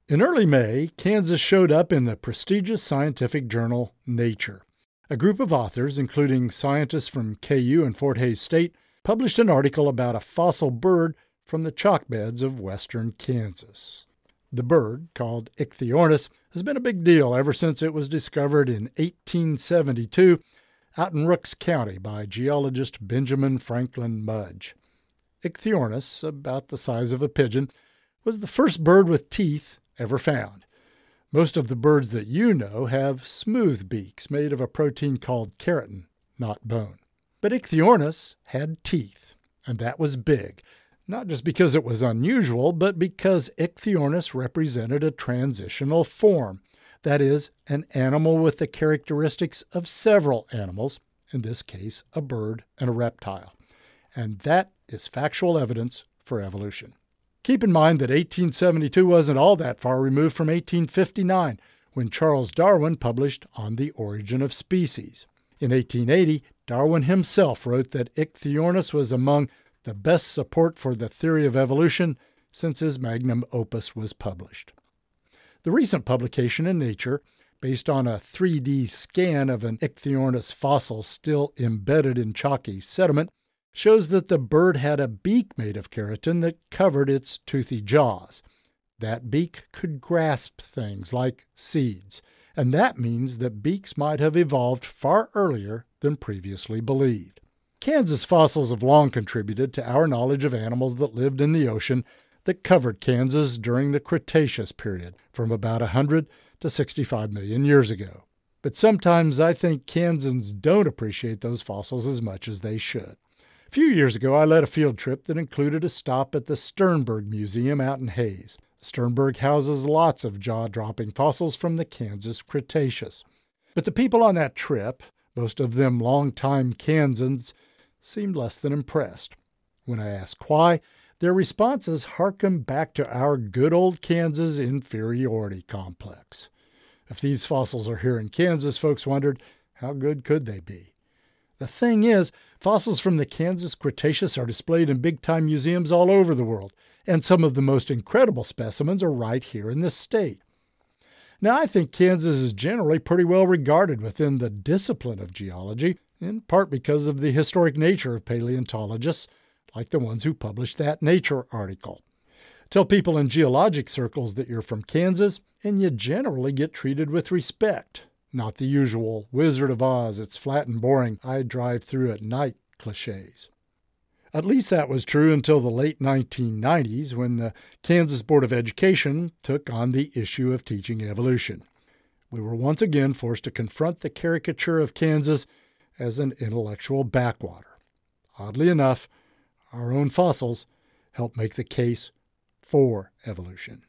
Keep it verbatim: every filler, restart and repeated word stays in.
In early May, Kansas showed up in the prestigious scientific journal Nature. A group of authors, including scientists from K U and Fort Hays State, published an article about a fossil bird from the chalk beds of western Kansas. The bird, called Ichthyornis, has been a big deal ever since it was discovered in eighteen seventy-two out in Rooks County by geologist Benjamin Franklin Mudge. Ichthyornis, about the size of a pigeon, was the first bird with teeth ever found. Most of the birds that you know have smooth beaks made of a protein called keratin, not bone. But Ichthyornis had teeth, and that was big, not just because it was unusual, but because Ichthyornis represented a transitional form, that is, an animal with the characteristics of several animals, in this case a bird and a reptile. And that is factual evidence for evolution. Keep in mind that eighteen seventy-two wasn't all that far removed from eighteen fifty-nine, when Charles Darwin published On the Origin of Species. In eighteen eighty, Darwin himself wrote that Ichthyornis was among the best support for the theory of evolution since his magnum opus was published. The recent publication in Nature, based on a three D scan of an Ichthyornis fossil still embedded in chalky sediment, shows that the bird had a beak made of keratin that covered its toothy jaws. That beak could grasp things like seeds, and that means that beaks might have evolved far earlier than previously believed. Kansas fossils have long contributed to our knowledge of animals that lived in the ocean that covered Kansas during the Cretaceous period, from about one hundred to sixty-five million years ago. But sometimes I think Kansans don't appreciate those fossils as much as they should. A few years ago, I led a field trip that included a stop at the Sternberg Museum out in Hays. Sternberg houses lots of jaw-dropping fossils from the Kansas Cretaceous. But the people on that trip, most of them longtime Kansans, seemed less than impressed. When I asked why, their responses harken back to our good old Kansas inferiority complex. If these fossils are here in Kansas, folks wondered, how good could they be? The thing is, fossils from the Kansas Cretaceous are displayed in big-time museums all over the world, and some of the most incredible specimens are right here in this state. Now, I think Kansas is generally pretty well regarded within the discipline of geology, in part because of the historic nature of paleontologists, like the ones who published that Nature article. Tell people in geologic circles that you're from Kansas, and you generally get treated with respect. Not the usual Wizard of Oz, it's flat and boring, I drive through at night cliches. At least that was true until the late nineteen nineties, when the Kansas Board of Education took on the issue of teaching evolution. We were once again forced to confront the caricature of Kansas as an intellectual backwater. Oddly enough, our own fossils help make the case for evolution.